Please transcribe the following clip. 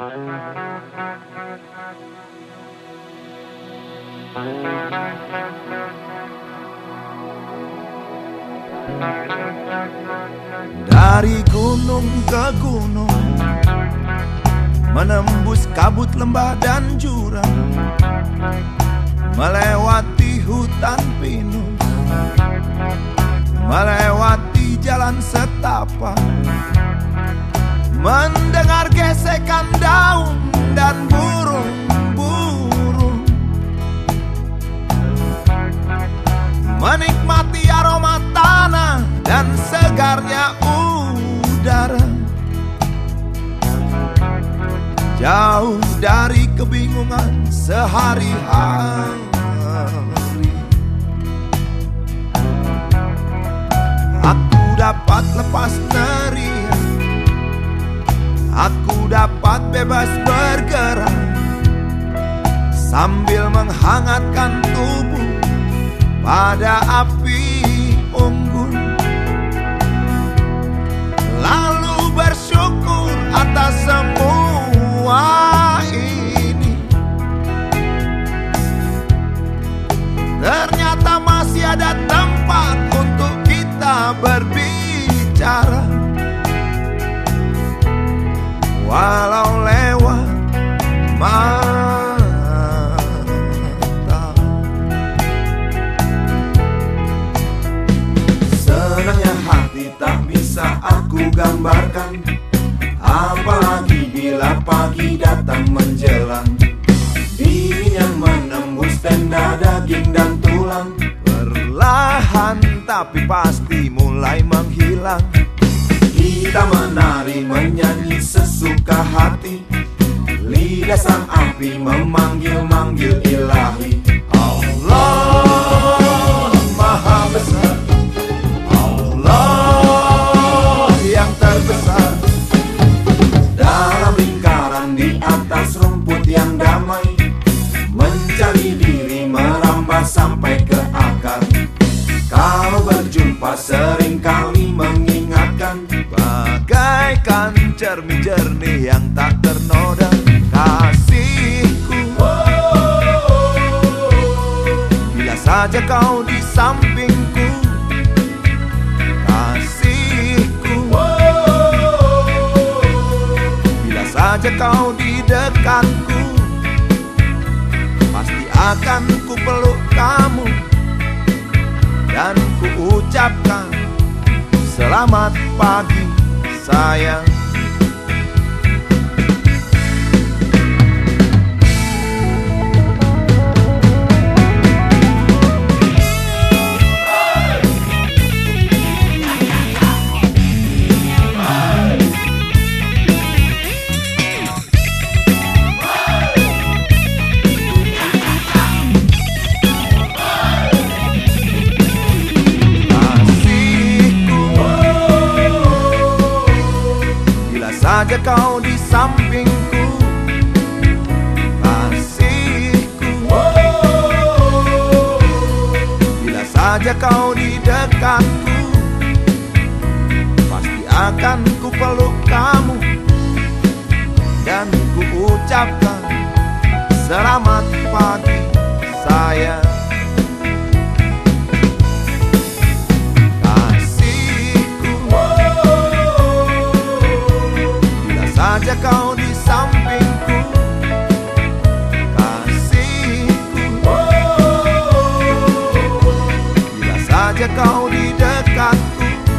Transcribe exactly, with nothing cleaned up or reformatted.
Dari gunung ke gunung, menembus kabut lembah dan jurang, melewati hutan pinus, melewati jalan setapak, mendengar gesekan daun dan burung-burung, menikmati aroma tanah dan segarnya udara. Jauh dari kebingungan sehari-hari, aku dapat lepas teriak, aku dapat bebas bergerak, sambil menghangatkan tubuh pada api unggun. Lalu bersyukur atas semua ini. Ternyata masih ada tempat untuk kita berbicara, walau lewat mata. Senangnya hati tak bisa aku gambarkan, apalagi bila pagi datang menjelang. Dingin yang menembus tenda daging dan tulang, perlahan tapi pasti mulai menghilang. Kita menari menyanyi sesuka hati, lidah sang api memanggil-manggil ilahi. Allah Maha Besar, Allah yang terbesar. Dalam lingkaran di atas rumput yang damai, mencari diri merambah sampai ke akar. Kalau berjumpa seringkali mengingatkan, bagaikan cermin jernih yang tak ternoda. Kasihku, bila saja kau di sampingku. Kasihku, bila saja kau di dekatku, pasti akan ku peluk kamu dan ku ucapkan selamat pagi sayang. Saja kau di sampingku. Kasihku, bila saja kau di dekatku, pasti akan ku peluk kamu dan ku ucapkan selamat pagi sayang. Saja kau di sampingku. Kasihku, bila saja kau di dekatku,